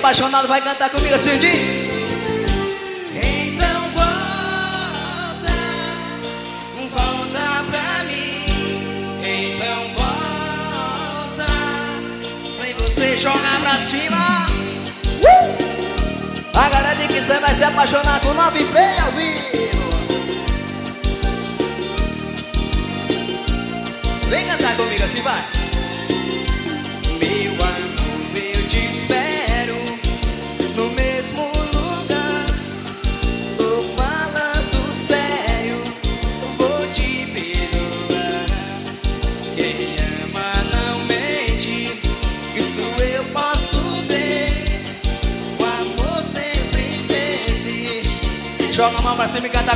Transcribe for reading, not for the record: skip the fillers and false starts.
apaixonado vai cantar comigo assim, diz. Então volta, volta pra mim. Então volta, Sem você jogar pra cima. A galera diz que você vai se apaixonar com 9P ao vivo. Vem cantar comigo assim, vai. meu amor, eu te espero no mesmo lugar. Tô falando sério, vou te perdoar. Quem ama não mente, isso eu posso ver. O amor sempre vence. Joga a mão pra cima e canta